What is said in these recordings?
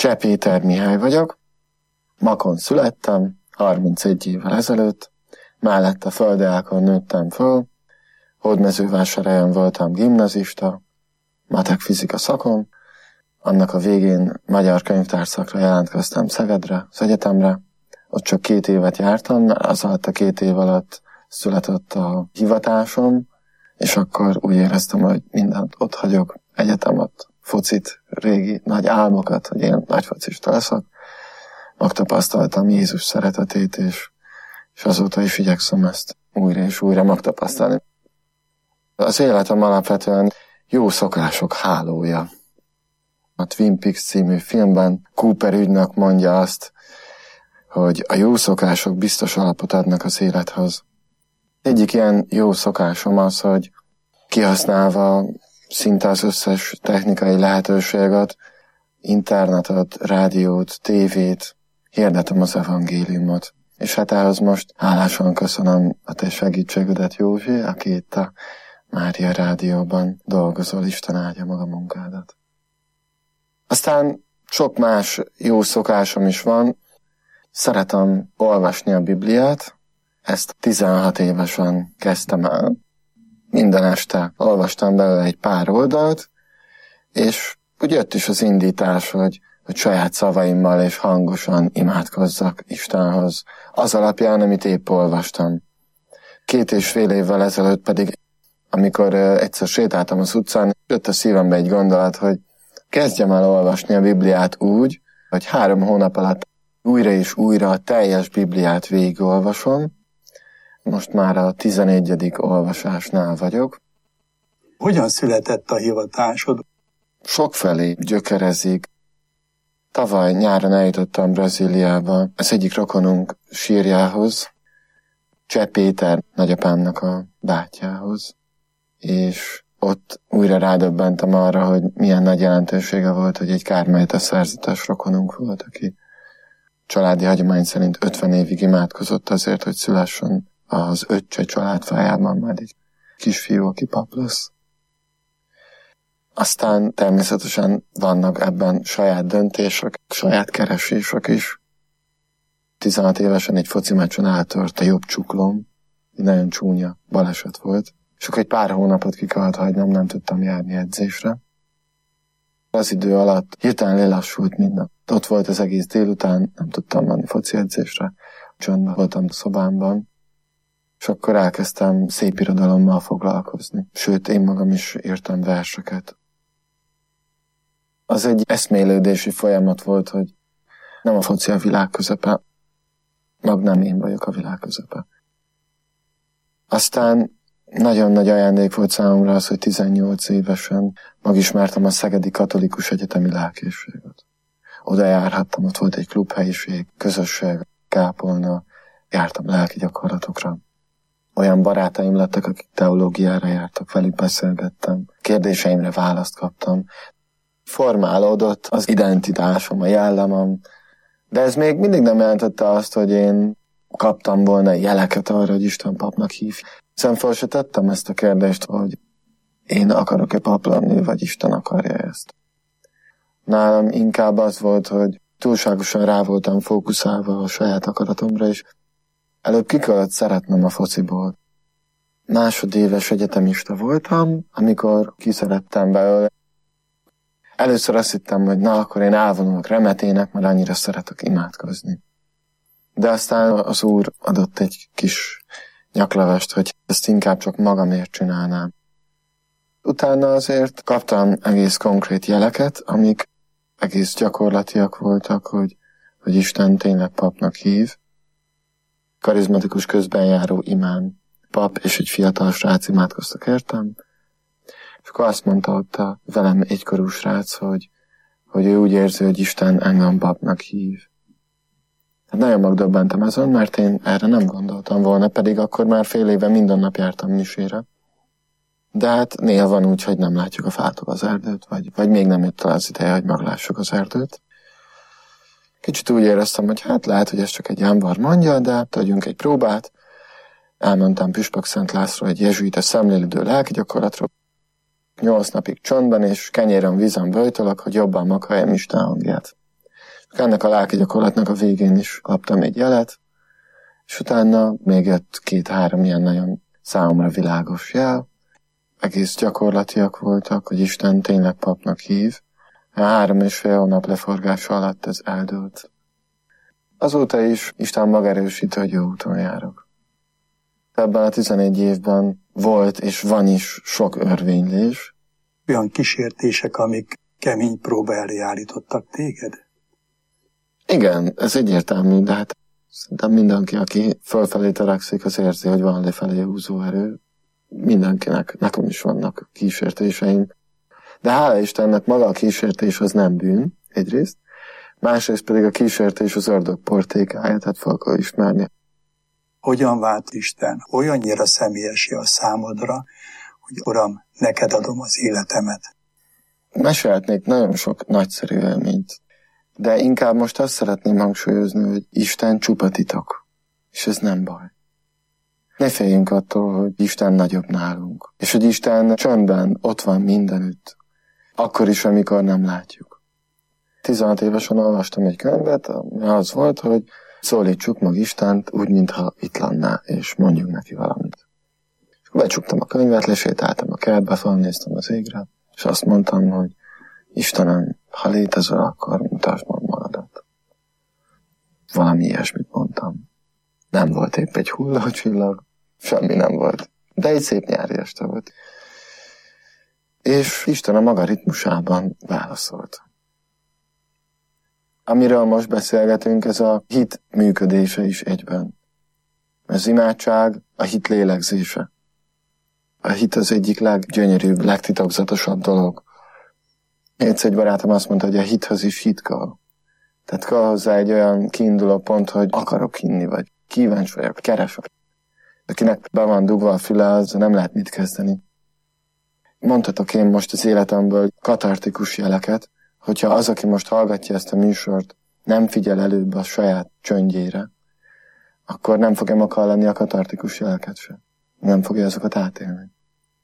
Cseh Péter Mihály vagyok, Makon születtem, 31 évvel ezelőtt, mellette Földeákon nőttem föl, Hódmezővásárhelyen voltam gimnazista, matek fizika szakon, annak a végén magyar könyvtárszakra jelentkeztem Szegedre, az egyetemre, ott csak 2 évet jártam, az alatt a 2 év alatt született a hivatásom, és akkor úgy éreztem, hogy mindent ott hagyok, egyetemet, focit, régi nagy álmokat, hogy én nagy focista leszek. Megtapasztaltam Jézus szeretetét, és azóta is igyekszem ezt újra és újra megtapasztalni. Az életem alapvetően jó szokások hálója. A Twin Peaks című filmben Cooper ügynök mondja azt, hogy a jó szokások biztos alapot adnak az élethez. Egyik ilyen jó szokásom az, hogy kihasználva szinte az összes technikai lehetőséget, internetet, rádiót, tévét, hirdetem az evangéliumot. És hát ehhez most hálásan köszönöm a te segítségedet, Józsi, aki itt a Mária Rádióban dolgozol, Isten áldja maga munkádat. Aztán sok más jó szokásom is van. Szeretem olvasni a Bibliát, ezt 16 évesen kezdtem el. Minden este olvastam belőle egy pár oldalt, és úgy jött is az indítás, hogy saját szavaimmal és hangosan imádkozzak Istenhoz, az alapján, amit épp olvastam. 2,5 évvel ezelőtt pedig, amikor egyszer sétáltam az utcán, jött a szívembe egy gondolat, hogy kezdjem el olvasni a Bibliát úgy, hogy 3 hónap alatt újra és újra a teljes Bibliát végigolvasom. Most már a 11. olvasásnál vagyok. Hogyan született a hivatásod? Sokfelé gyökerezik. Tavaly nyáron eljutottam Brazíliába az egyik rokonunk sírjához, Cseh Péter nagyapámnak a bátyjához, és ott újra rádöbbentem arra, hogy milyen nagy jelentősége volt, hogy egy kármelite szerzetes rokonunk volt, aki családi hagyomány szerint 50 évig imádkozott azért, hogy szülessen az öccse családfájában majd egy kisfiú, aki pap lesz. Aztán természetesen vannak ebben saját döntések, saját keresések is. 16 évesen egy foci meccsen eltört a jobb csuklóm, egy nagyon csúnya baleset volt, és akkor egy pár hónapot ki kellett hagynom, nem tudtam járni edzésre. Az idő alatt hirtelen lelassult minden. Ott volt az egész délután, nem tudtam menni foci edzésre, csöndben voltam a szobámban, és akkor elkezdtem szépirodalommal foglalkozni. Sőt, én magam is írtam verseket. Az egy eszmélődési folyamat volt, hogy nem a foci a világ közepe, meg nem én vagyok a világ közepe. Aztán nagyon nagy ajándék volt számomra az, hogy 18 évesen megismertem a Szegedi Katolikus Egyetemi Lelkészséget. Oda járhattam, ott volt egy klubhelyiség, közösség, kápolna, jártam lelki gyakorlatokra. Olyan barátaim lettek, akik teológiára jártak, velük beszélgettem, kérdéseimre választ kaptam. Formálódott az identitásom, a jellemem, de ez még mindig nem jelentette azt, hogy én kaptam volna jeleket arra, hogy Isten papnak hív. Hiszen fel se tettem ezt a kérdést, hogy én akarok-e pap lenni, vagy Isten akarja ezt. Nálam inkább az volt, hogy túlságosan rá voltam fókuszálva a saját akaratomra, és előbb ki kellett szeretnem a fociból. Másodéves egyetemista voltam, amikor kiszerettem belőle. Először azt hittem, hogy na, akkor én elvonulok remetének, mert annyira szeretek imádkozni. De aztán az Úr adott egy kis nyaklevest, hogy ezt inkább csak magamért csinálnám. Utána azért kaptam egész konkrét jeleket, amik egész gyakorlatiak voltak, hogy Isten tényleg papnak hív. Karizmatikus közbenjáró imám pap és egy fiatal srác imádkoztak értem. És akkor azt mondta ott a velem egykorú srác, hogy ő úgy érzi, hogy Isten engem papnak hív. Hát nagyon megdöbbentem ezen, mert én erre nem gondoltam volna, pedig akkor már fél éve minden nap jártam misére. De hát néha van úgy, hogy nem látjuk a fától az erdőt, vagy még nem jött el az ideje, hogy meglássuk az erdőt. Kicsit úgy éreztem, hogy hát lehet, hogy ez csak egy ember mondja, de tegyünk egy próbát. Elmentem Püspök Szent László egy jezsuita szemlélődő lelkigyakorlatra. 8 napig csöndben és kenyéren vízen böjtölök, hogy jobban meghalljem Isten hangját. Ennek a lelki gyakorlatnak a végén is kaptam egy jelet, és utána még jött 2-3 ilyen nagyon számomra világos jel. Egész gyakorlatiak voltak, hogy Isten tényleg papnak hív. 3,5 hónap leforgása alatt ez eldőlt. Azóta is Isten megerősít, hogy jó úton járok. Ebben a 11 évben volt és van is sok örvénylés. Olyan kísértések, amik kemény próba elé állítottak téged? Igen, ez egyértelmű, de hát szerintem mindenki, aki fölfelé törekszik, az érzi, hogy van lefelé húzó erő. Mindenkinek, nekem is vannak kísértéseim. De hála Istennek maga a kísértés az nem bűn, egyrészt. Másrészt pedig a kísértés az ördög portékája, tehát fel kell ismerni. Hogyan vált Isten olyannyira személyessé a számodra, hogy Uram, neked adom az életemet? Mesélhetnék nagyon sok nagyszerű élményt, de inkább most azt szeretném hangsúlyozni, hogy Isten csupa titok, és ez nem baj. Ne féljünk attól, hogy Isten nagyobb nálunk, és hogy Isten csöndben ott van mindenütt, akkor is, amikor nem látjuk. 16 évesen olvastam egy könyvet, ami az volt, hogy szólítsuk meg Istent úgy, mintha itt lenne, és mondjuk neki valamit. És becsuktam a könyvet, lesétáltam a kertbe, felnéztem az égre, és azt mondtam, hogy Istenem, ha létezel, akkor mutasd meg magadat. Valami ilyesmit mondtam. Nem volt épp egy hullócsillag, semmi nem volt. De egy szép nyári este volt. És Isten a maga ritmusában válaszolt. Amiről most beszélgetünk, ez a hit működése is egyben. Az imádság a hit lélegzése. A hit az egyik leggyönyörűbb, legtitokzatosabb dolog. Egyszer egy barátom azt mondta, hogy a hithez is hit kell. Tehát kell hozzá egy olyan kiinduló pont, hogy akarok hinni, vagy kíváncsi vagyok, keresek. Akinek be van dugva a füle, az nem lehet mit kezdeni. Mondhatok én most az életemből katartikus jeleket, hogyha az, aki most hallgatja ezt a műsort, nem figyel előbb a saját csöndjére, akkor nem fogja meghallani a katartikus jeleket sem. Nem fogja azokat átélni.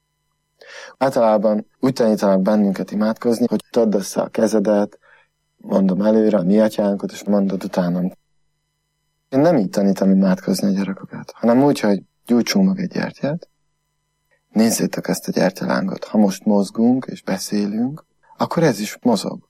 Általában úgy tanítanak bennünket imádkozni, hogy tedd össze a kezedet, mondom előre a mi atyánkot, és mondod utánam. Én nem így tanítom imádkozni a gyerekeket, hanem úgy, hogy gyújtsunk meg egy gyertyát, nézzétek ezt a gyertyalángot. Ha most mozgunk és beszélünk, akkor ez is mozog.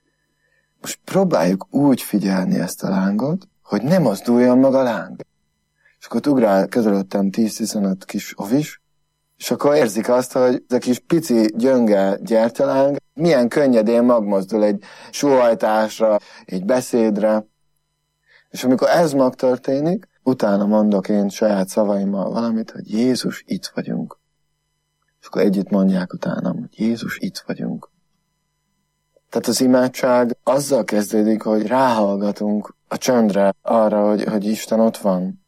Most próbáljuk úgy figyelni ezt a lángot, hogy ne mozduljon meg a láng. És akkor ugrál közölöttem 10-15 kis ovis, és akkor érzik azt, hogy ez a kis pici, gyönge gyertyaláng milyen könnyedén megmozdul egy sóhajtásra, egy beszédre. És amikor ez megtörténik, utána mondok én saját szavaimmal valamit, hogy Jézus, itt vagyunk. És akkor együtt mondják utánam, hogy Jézus, itt vagyunk. Tehát az imádság azzal kezdődik, hogy ráhallgatunk a csöndre arra, hogy Isten ott van.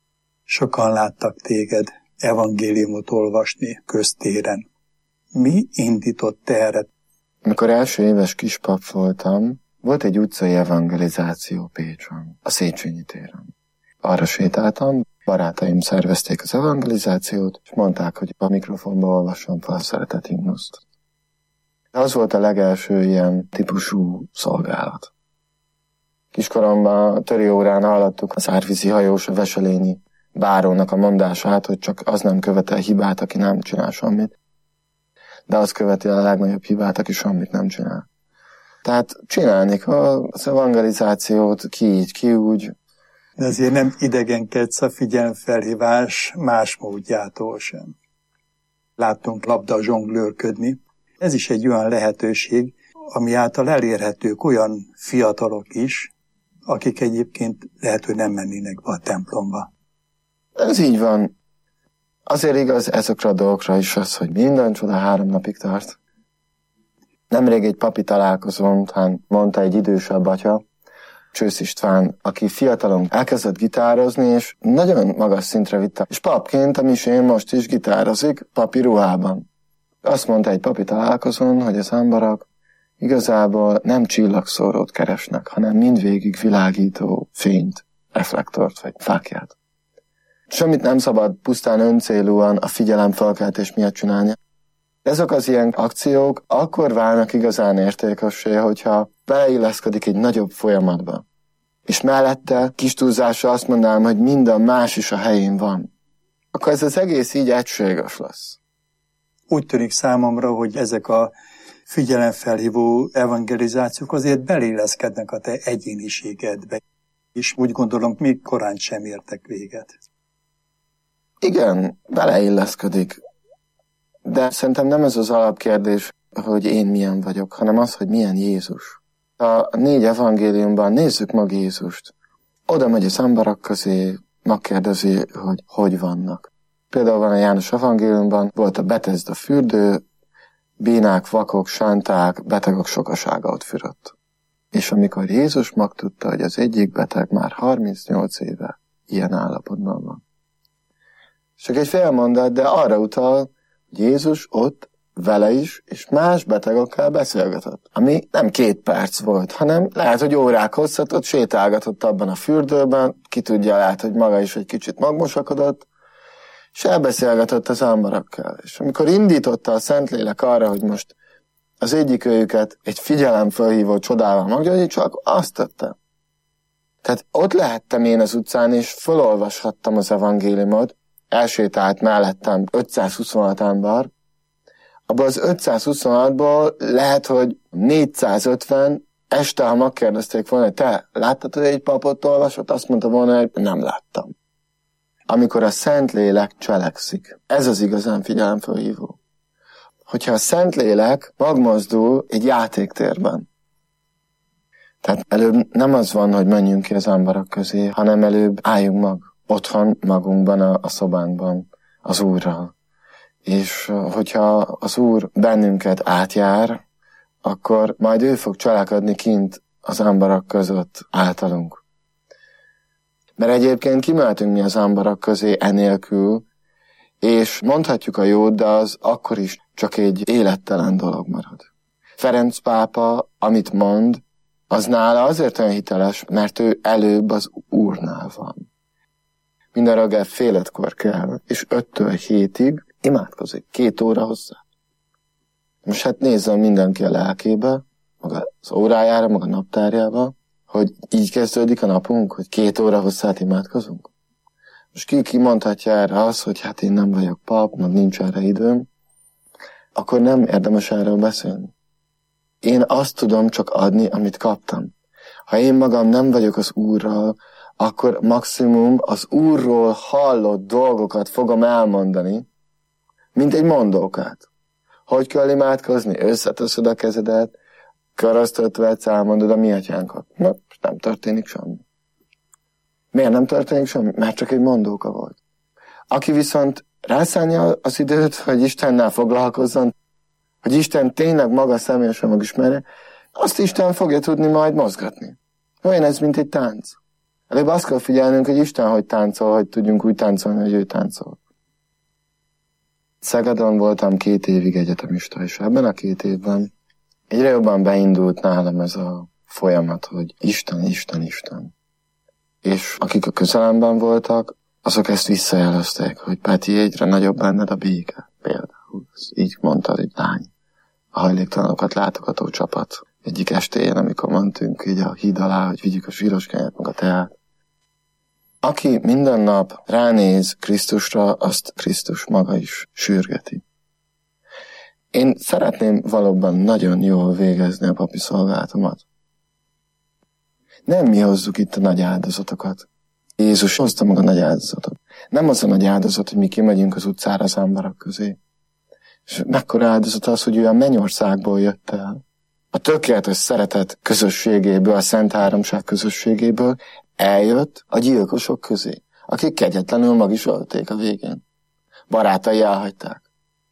Sokan láttak téged evangéliumot olvasni köztéren. Mi indított erre? Amikor első éves kispap voltam, volt egy utcai evangelizáció Pécsen, a Széchenyi téren. Arra sétáltam, barátaim szervezték az evangelizációt, és mondták, hogy a mikrofonba olvassam fel a szeretet himnuszt. Az volt a legelső ilyen típusú szolgálat. Kiskoromban a töriórán hallottuk az árvízi hajós, a Veselényi bárónak a mondását, hogy csak az nem követel hibát, aki nem csinál semmit, de az követi a legnagyobb hibát, aki semmit nem csinál. Tehát csinálni az evangelizációt, ki így, ki úgy. De azért nem idegenkedsz a figyelemfelhívás más módjától sem. Láttunk labda zsonglőrködni. Ez is egy olyan lehetőség, ami által elérhetők olyan fiatalok is, akik egyébként lehet, hogy nem mennének be a templomba. Ez így van. Azért igaz ezekre a dolgokra is az, hogy minden csoda 3 napig tart. Nemrég egy papi találkozón, mondta egy idősebb atya, Csősz István, aki fiatalon elkezdett gitározni, és nagyon magas szintre vitte. És papként a misén most is gitározik, papi ruhában. Azt mondta egy papi találkozón, hogy az emberek igazából nem csillagszórót keresnek, hanem mindvégig világító fényt, reflektort vagy fákját. Semmit nem szabad pusztán öncélúan a figyelemfelkeltés miatt csinálni. Ezek az ilyen akciók akkor válnak igazán értékessé, hogyha beleilleszkedik egy nagyobb folyamatba. És mellette kis túlzásra azt mondanám, hogy minden más is a helyén van. Akkor ez az egész így egységes lesz. Úgy tűnik számomra, hogy ezek a figyelemfelhívó evangelizációk azért belilleszkednek a te egyéniségedbe. És úgy gondolom, még korán sem értek véget. Igen, beleilleszkedik. De szerintem nem ez az alapkérdés, hogy én milyen vagyok, hanem az, hogy milyen Jézus. A 4 evangéliumban nézzük meg Jézust. Oda megy az emberek közé, megkérdezi, hogy vannak. Például van a János evangéliumban, volt a Betesda fürdő, bénák, vakok, sánták, betegek sokasága ott fürödt. És amikor Jézus megtudta, hogy az egyik beteg már 38 éve ilyen állapotban van. Csak egy fél mondat, de arra utal, hogy Jézus ott vele is, és más betegekkel beszélgetett. Ami nem 2 perc volt, hanem lehet, hogy órák hosszat ott sétálgatott abban a fürdőben, ki tudja, lehet, hogy maga is egy kicsit magmosakodott, és elbeszélgetett az emberekkel. És amikor indította a Szentlélek arra, hogy most az egyik őket egy figyelemfelhívó csodával meggyógyítsak, azt tette. Tehát ott lehettem én az utcán, és felolvashattam az evangéliumot, elsétált mellettem 526 ember, abban az 526-ból lehet, hogy 450 este, ha megkérdezték volna, hogy te láttad, hogy egy papot olvasott, azt mondta volna, hogy nem láttam. Amikor a Szentlélek cselekszik, ez az igazán figyelemfelhívó. Hogyha a Szentlélek megmozdul egy játéktérben, tehát előbb nem az van, hogy menjünk ki az emberek közé, hanem előbb álljunk meg otthon magunkban, a szobánkban, az Úrral. És hogyha az Úr bennünket átjár, akkor majd ő fog cselekedni kint az emberek között általunk. Mert egyébként kimehetünk mi az emberek közé enélkül, és mondhatjuk a jót, de az akkor is csak egy élettelen dolog marad. Ferenc pápa, amit mond, az nála azért olyan hiteles, mert ő előbb az Úrnál van. Minden reggel fél 5-kor kell, és 5-től 7-ig imádkozik, 2 óra hozzá. Most hát nézzem mindenki a lelkébe, maga az órájára, maga a naptárjába, hogy így kezdődik a napunk, hogy 2 óra hosszát imádkozunk. Most ki mondhatja erre az, hogy hát én nem vagyok pap, meg nincs erre időm, akkor nem érdemes erről beszélni. Én azt tudom csak adni, amit kaptam. Ha én magam nem vagyok az Úrral, akkor maximum az Úrról hallott dolgokat fogom elmondani, mint egy mondókát. Hogy kell imádkozni? Összeteszed a kezedet, karasztot vetsz, elmondod a mi atyánkat. Na, nem történik semmi. Miért nem történik semmi? Mert csak egy mondóka volt. Aki viszont rászánja az időt, hogy Istennel foglalkozzon, hogy Isten tényleg maga személyesen megismerje, azt Isten fogja tudni majd mozgatni. Olyan ez, mint egy tánc. Előbb azt kell figyelnünk, hogy Isten hogy táncol, hogy tudjunk úgy táncolni, hogy ő táncol. Szegeden voltam 2 évig egyetemista, és ebben a 2 évben egyre jobban beindult nálam ez a folyamat, hogy Isten, Isten, Isten. És akik a közelemben voltak, azok ezt visszajelezték, hogy Peti, egyre nagyobb benned a béke. Például, így mondta egy lány. A hajléktalanokat látogató csapat. Egyik estéjén, amikor mentünk így a híd alá, hogy vigyük a zsíros kenyeret, meg a teát. Aki minden nap ránéz Krisztusra, azt Krisztus maga is sürgeti. Én szeretném valóban nagyon jól végezni a papi szolgálatomat. Nem mi hozzuk itt a nagy áldozatokat. Jézus hozta meg a nagy áldozatot. Nem az a nagy áldozat, hogy mi kimegyünk az utcára az emberek közé. És mekkora áldozat az, hogy ő a mennyországból jött el. A tökéletes szeretet közösségéből, a Szent Háromság közösségéből eljött a gyilkosok közé, akik kegyetlenül meg is ölték a végén. Barátai elhagyták.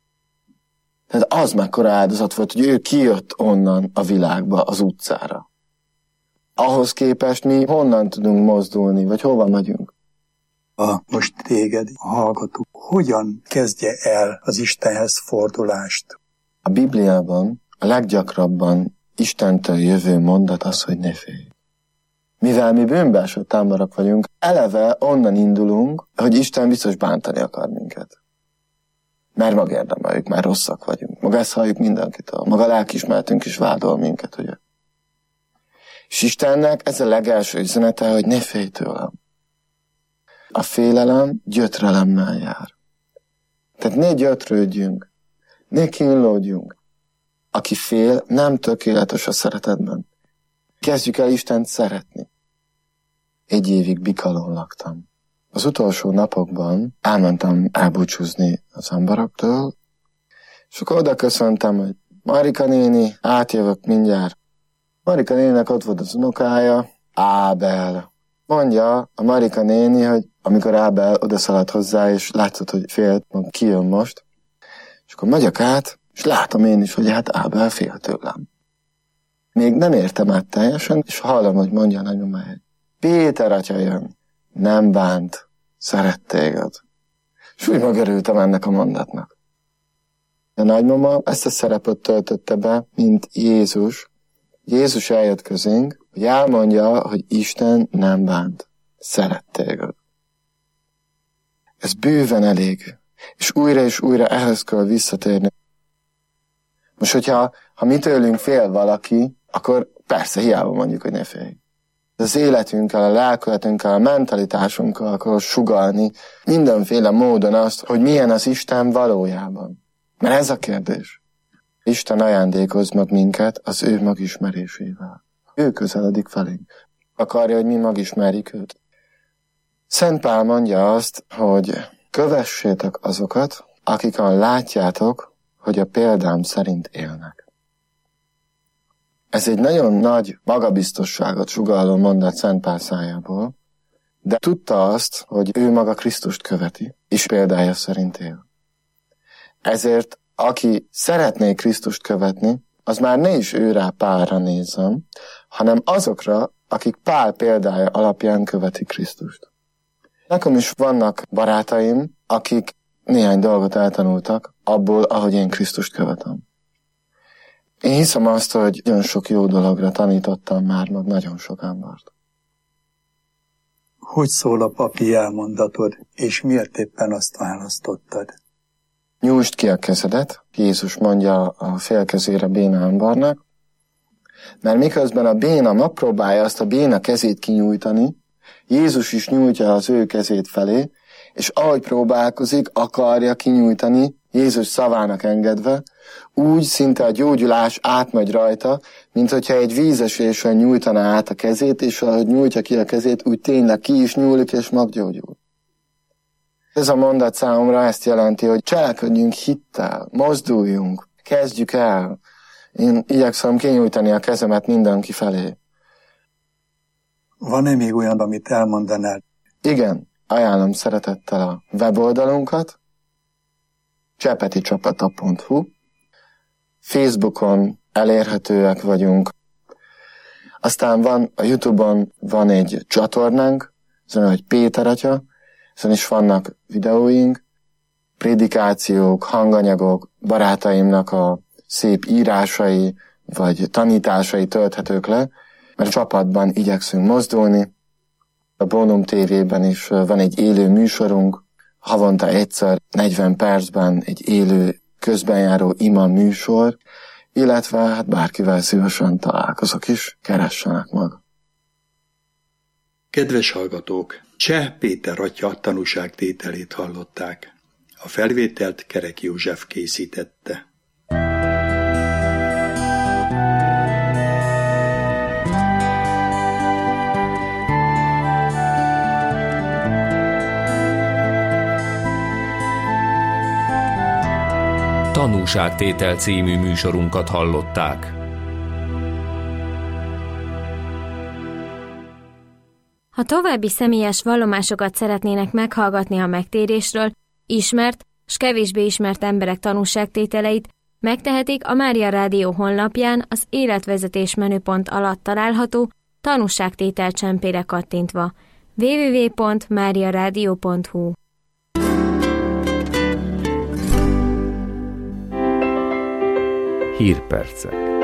Tehát az mekkora áldozat volt, hogy ő kijött onnan a világba, az utcára. Ahhoz képest mi honnan tudunk mozdulni, vagy hova megyünk? Most téged, a hallgató, hogyan kezdje el az Istenhez fordulást? A Bibliában a leggyakrabban Istentől jövő mondat az, hogy ne félj. Mivel mi bűnbeesett emberek vagyunk, eleve onnan indulunk, hogy Isten biztos bántani akar minket. mert megérdemeljük, már rosszak vagyunk. Maga ezt halljuk mindenkitől. Maga lelkiismeretünk is vádol minket, ugye? És Istennek ez a legelső üzenete, hogy ne félj tőlem. A félelem gyötrelemmel jár. Tehát ne gyötrődjünk, ne kínlódjunk. Aki fél, nem tökéletes a szeretetben. Kezdjük el Istent szeretni. 1 évig Bikalón laktam. Az utolsó napokban elmentem elbúcsúzni az emberektől, és akkor oda köszöntem, hogy Marika néni, átjövök mindjárt. Marika néninek ott volt az unokája, Ábel. Mondja a Marika néni, hogy amikor Ábel odaszaladt hozzá, és látszott, hogy félt, ki jön most, és akkor megyek át, és látom én is, hogy hát Ábel fél tőlem. Még nem értem át teljesen, és hallom, hogy mondja a nagymama, hogy Péter atya jön, nem bánt, szeret téged. És úgy megörültem ennek a mondatnak. A nagymama ezt a szerepet töltötte be, mint Jézus. Jézus eljött közénk, hogy elmondja, hogy Isten nem bánt, szeret téged. Ez bőven elég, és újra ehhez kell visszatérni. Most, hogyha mi tőlünk fél valaki, akkor persze hiába mondjuk, hogy ne félj. Az életünkkel, a lelkületünkkel, a mentalitásunkkal akar sugallni mindenféle módon azt, hogy milyen az Isten valójában. Mert ez a kérdés. Isten ajándékoz meg minket az ő magismerésével. Ő közeledik felénk. Akarja, hogy mi magismerjük őt. Szent Pál mondja azt, hogy kövessétek azokat, akikon látjátok, hogy a példám szerint élnek. Ez egy nagyon nagy magabiztosságot sugalló mondat Szent Pál szájából, de tudta azt, hogy ő maga Krisztust követi, és példája szerint él. Ezért, aki szeretné Krisztust követni, az már ne is ő rá Pálra nézzem, hanem azokra, akik Pál példája alapján követik Krisztust. Nekem is vannak barátaim, akik néhány dolgot eltanultak abból, ahogy én Krisztust követem. Én hiszem azt, hogy nagyon sok jó dologra tanítottam már meg nagyon sok embert. Hogy szól a papi elmondatod, és miért éppen azt választottad? Nyújtsd ki a kezedet, Jézus mondja a félkezére béna embernek, mert miközben a béna megpróbálja azt a béna kezét kinyújtani, Jézus is nyújtja az ő kezét felé, és ahogy próbálkozik, akarja kinyújtani, Jézus szavának engedve, úgy szinte a gyógyulás átmegy rajta, mint hogyha egy vízesésen nyújtaná át a kezét, és ahogy nyújtja ki a kezét, úgy tényleg ki is nyúlik, és meggyógyul. Ez a mondat számomra ezt jelenti, hogy cselekedjünk hittel, mozduljunk, kezdjük el. Én igyekszem kinyújtani a kezemet mindenki felé. Van-e még olyan, amit elmondanál? Igen, ajánlom szeretettel a weboldalunkat, csepeticsapata.hu. Facebookon elérhetőek vagyunk. Aztán van a YouTube-on van egy csatornánk, azon, hogy Péter atya, azon is vannak videóink, prédikációk, hanganyagok, barátaimnak a szép írásai, vagy tanításai tölthetők le, mert csapatban igyekszünk mozdulni. A Bonum TV-ben is van egy élő műsorunk, havonta egyszer 40 percben egy élő közbenjáró ima műsor, illetve hát bárkivel szívesen találkozok is, keressenek meg. Kedves hallgatók, Cseh Péter atya tanúságtételét hallották. A felvételt Kerek József készítette. Tanúságtétel című műsorunkat hallották. Ha további személyes vallomásokat szeretnének meghallgatni a megtérésről, ismert s kevésbé ismert emberek tanúságtételeit, megtehetik a Mária Rádió honlapján az életvezetés menüpont alatt található tanúságtétel csempére kattintva. www.mariaradio.hu. Hírpercek.